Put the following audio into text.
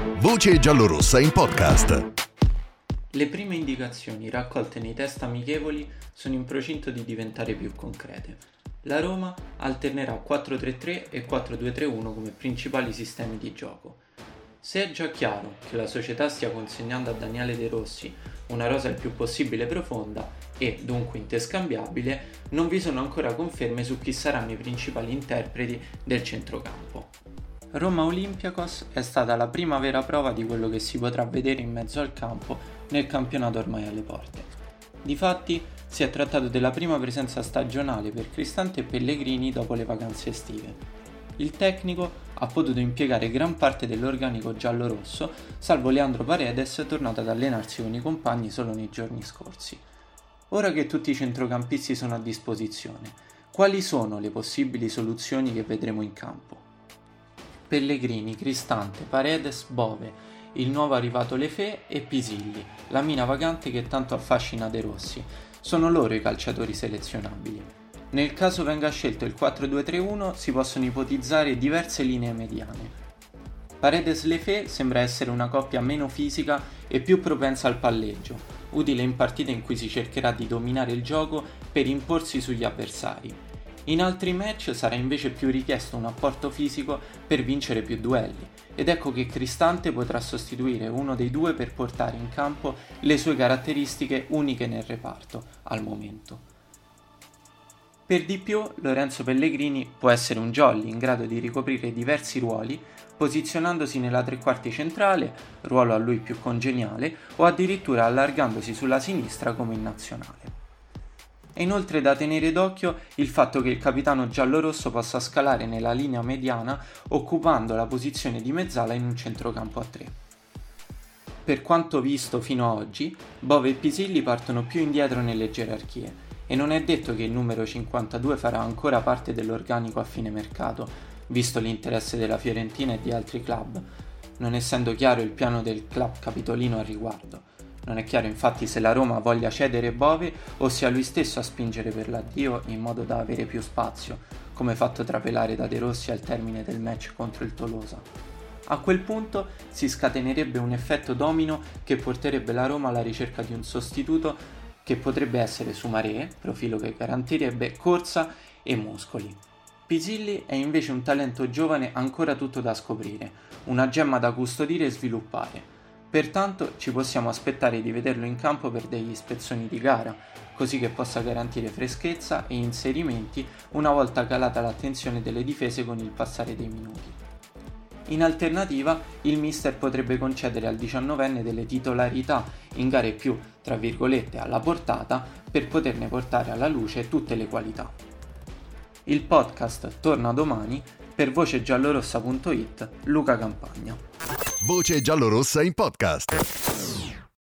Voce giallorossa in podcast. Le prime indicazioni raccolte nei test amichevoli sono in procinto di diventare più concrete. La Roma alternerà 4-3-3 e 4-2-3-1 come principali sistemi di gioco. Se è già chiaro che la società stia consegnando a Daniele De Rossi una rosa il più possibile profonda e dunque interscambiabile, non vi sono ancora conferme su chi saranno i principali interpreti del centrocampo. Roma-Olympiakos è stata la prima vera prova di quello che si potrà vedere in mezzo al campo nel campionato ormai alle porte. Difatti si è trattato della prima presenza stagionale per Cristante e Pellegrini dopo le vacanze estive. Il tecnico ha potuto impiegare gran parte dell'organico giallo-rosso, salvo Leandro Paredes, tornato ad allenarsi con i compagni solo nei giorni scorsi. Ora che tutti i centrocampisti sono a disposizione, quali sono le possibili soluzioni che vedremo in campo? Pellegrini, Cristante, Paredes, Bove, il nuovo arrivato Lefebvre e Pisilli, la mina vagante che tanto affascina De Rossi. Sono loro i calciatori selezionabili. Nel caso venga scelto il 4-2-3-1 si possono ipotizzare diverse linee mediane. Paredes-Lefebvre sembra essere una coppia meno fisica e più propensa al palleggio, utile in partite in cui si cercherà di dominare il gioco per imporsi sugli avversari. In altri match sarà invece più richiesto un apporto fisico per vincere più duelli, ed ecco che Cristante potrà sostituire uno dei due per portare in campo le sue caratteristiche uniche nel reparto, al momento. Per di più, Lorenzo Pellegrini può essere un jolly in grado di ricoprire diversi ruoli, posizionandosi nella tre quarti centrale, ruolo a lui più congeniale, o addirittura allargandosi sulla sinistra come in nazionale. È inoltre da tenere d'occhio il fatto che il capitano giallorosso possa scalare nella linea mediana occupando la posizione di mezzala in un centrocampo a 3. Per quanto visto fino ad oggi, Bove e Pisilli partono più indietro nelle gerarchie e non è detto che il numero 52 farà ancora parte dell'organico a fine mercato, visto l'interesse della Fiorentina e di altri club, non essendo chiaro il piano del club capitolino al riguardo. Non è chiaro infatti se la Roma voglia cedere Bove o sia lui stesso a spingere per l'addio in modo da avere più spazio, come fatto trapelare da De Rossi al termine del match contro il Tolosa. A quel punto si scatenerebbe un effetto domino che porterebbe la Roma alla ricerca di un sostituto che potrebbe essere Soumaré, profilo che garantirebbe corsa e muscoli. Pisilli è invece un talento giovane ancora tutto da scoprire, una gemma da custodire e sviluppare. Pertanto ci possiamo aspettare di vederlo in campo per degli spezzoni di gara, così che possa garantire freschezza e inserimenti una volta calata l'attenzione delle difese con il passare dei minuti. In alternativa, il mister potrebbe concedere al 19enne delle titolarità in gare più, tra virgolette, alla portata per poterne portare alla luce tutte le qualità. Il podcast torna domani. Per vocegiallorossa.it, Luca Campagna. Voce giallorossa in podcast.